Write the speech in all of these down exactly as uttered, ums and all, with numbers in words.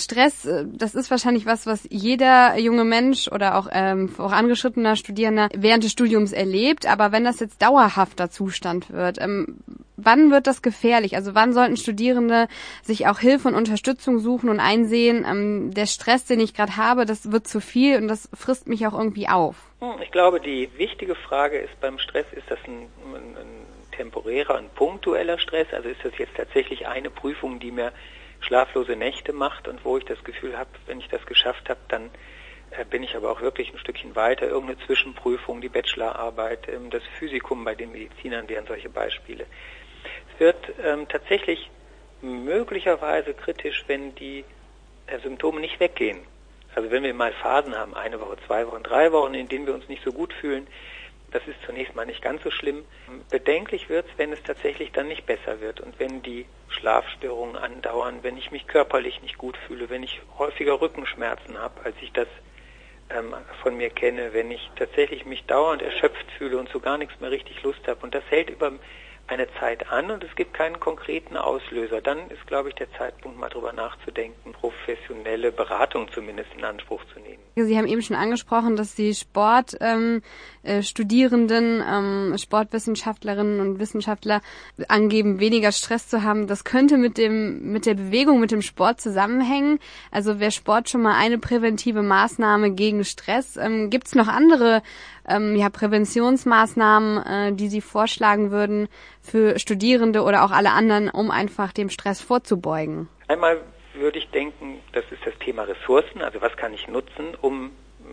Stress, das ist wahrscheinlich was, was jeder junge Mensch oder auch ähm, auch angeschrittener Studierender während des Studiums erlebt. Aber wenn das jetzt dauerhafter Zustand wird, ähm, wann wird das gefährlich? Also wann sollten Studierende sich auch Hilfe und Unterstützung suchen und einsehen, ähm, der Stress, den ich gerade habe, das wird zu viel und das frisst mich auch irgendwie auf? Ich glaube, die wichtige Frage ist beim Stress, ist das ein, ein, ein temporärer, ein punktueller Stress? Also ist das jetzt tatsächlich eine Prüfung, die mir schlaflose Nächte macht und wo ich das Gefühl habe, wenn ich das geschafft habe, dann äh, bin ich aber auch wirklich ein Stückchen weiter. Irgendeine Zwischenprüfung, die Bachelorarbeit, ähm, das Physikum bei den Medizinern wären solche Beispiele. Es wird ähm, tatsächlich möglicherweise kritisch, wenn die äh, Symptome nicht weggehen. Also wenn wir mal Phasen haben, eine Woche, zwei Wochen, drei Wochen, in denen wir uns nicht so gut fühlen, das ist zunächst mal nicht ganz so schlimm. Bedenklich wird es, wenn es tatsächlich dann nicht besser wird und wenn die Schlafstörungen andauern, wenn ich mich körperlich nicht gut fühle, wenn ich häufiger Rückenschmerzen habe, als ich das ähm, von mir kenne, wenn ich tatsächlich mich dauernd erschöpft fühle und so gar nichts mehr richtig Lust habe. Und das hält über eine Zeit an und es gibt keinen konkreten Auslöser. Dann ist, glaube ich, der Zeitpunkt, mal drüber nachzudenken, professionelle Beratung zumindest in Anspruch zu nehmen. Sie haben eben schon angesprochen, dass die Sportstudierenden, ähm, äh, Studierenden, ähm, Sportwissenschaftlerinnen und Wissenschaftler angeben, weniger Stress zu haben. Das könnte mit dem mit der Bewegung, mit dem Sport zusammenhängen. Also wäre Sport schon mal eine präventive Maßnahme gegen Stress. Ähm, Gibt es noch andere ähm, ja, Präventionsmaßnahmen, äh, die Sie vorschlagen würden für Studierende oder auch alle anderen, um einfach dem Stress vorzubeugen? Einmal würde ich denken, das ist das Thema Ressourcen, also was kann ich nutzen, um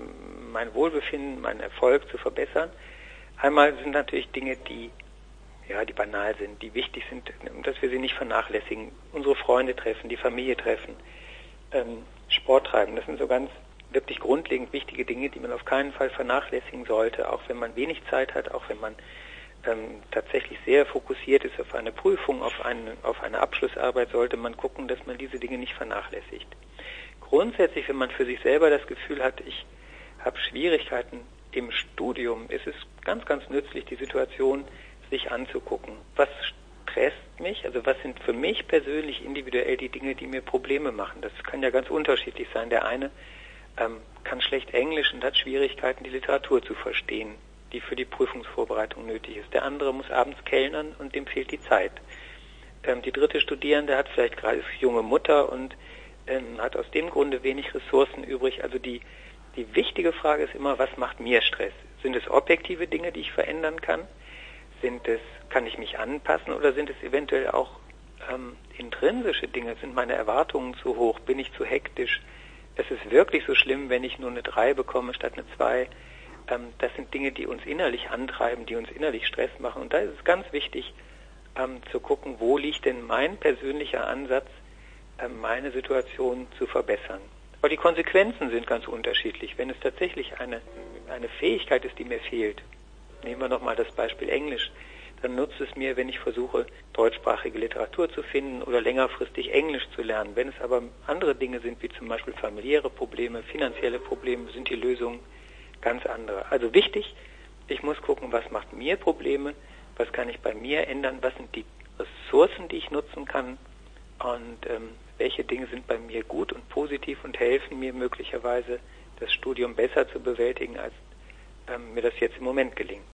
mein Wohlbefinden, meinen Erfolg zu verbessern. Einmal sind natürlich Dinge, die ja, die banal sind, die wichtig sind, dass wir sie nicht vernachlässigen. Unsere Freunde treffen, die Familie treffen, ähm, Sport treiben, das sind so ganz wirklich grundlegend wichtige Dinge, die man auf keinen Fall vernachlässigen sollte, auch wenn man wenig Zeit hat, auch wenn man ähm, tatsächlich sehr fokussiert ist auf eine Prüfung, auf eine, auf eine Abschlussarbeit, sollte man gucken, dass man diese Dinge nicht vernachlässigt. Grundsätzlich, wenn man für sich selber das Gefühl hat, ich habe Schwierigkeiten im Studium, ist es ganz, ganz nützlich, die Situation sich anzugucken. Was stresst mich? Also was sind für mich persönlich individuell die Dinge, die mir Probleme machen? Das kann ja ganz unterschiedlich sein. Der eine ähm, kann schlecht Englisch und hat Schwierigkeiten, die Literatur zu verstehen, die für die Prüfungsvorbereitung nötig ist. Der andere muss abends kellnern und dem fehlt die Zeit. Ähm, die dritte Studierende hat vielleicht gerade ist junge Mutter und ähm, hat aus dem Grunde wenig Ressourcen übrig. Also die, die wichtige Frage ist immer, was macht mir Stress? Sind es objektive Dinge, die ich verändern kann? Sind es, kann ich mich anpassen oder sind es eventuell auch ähm, intrinsische Dinge? Sind meine Erwartungen zu hoch? Bin ich zu hektisch? Es ist wirklich so schlimm, wenn ich nur eine drei bekomme statt eine zwei. Ähm, das sind Dinge, die uns innerlich antreiben, die uns innerlich Stress machen. Und da ist es ganz wichtig, ähm, zu gucken, wo liegt denn mein persönlicher Ansatz, ähm, meine Situation zu verbessern. Aber die Konsequenzen sind ganz unterschiedlich. Wenn es tatsächlich eine, eine Fähigkeit ist, die mir fehlt, nehmen wir nochmal das Beispiel Englisch, dann nutzt es mir, wenn ich versuche, deutschsprachige Literatur zu finden oder längerfristig Englisch zu lernen. Wenn es aber andere Dinge sind, wie zum Beispiel familiäre Probleme, finanzielle Probleme, sind die Lösungen ganz andere. Also wichtig, ich muss gucken, was macht mir Probleme, was kann ich bei mir ändern, was sind die Ressourcen, die ich nutzen kann und ähm, welche Dinge sind bei mir gut und positiv und helfen mir möglicherweise, das Studium besser zu bewältigen, als ähm, mir das jetzt im Moment gelingt.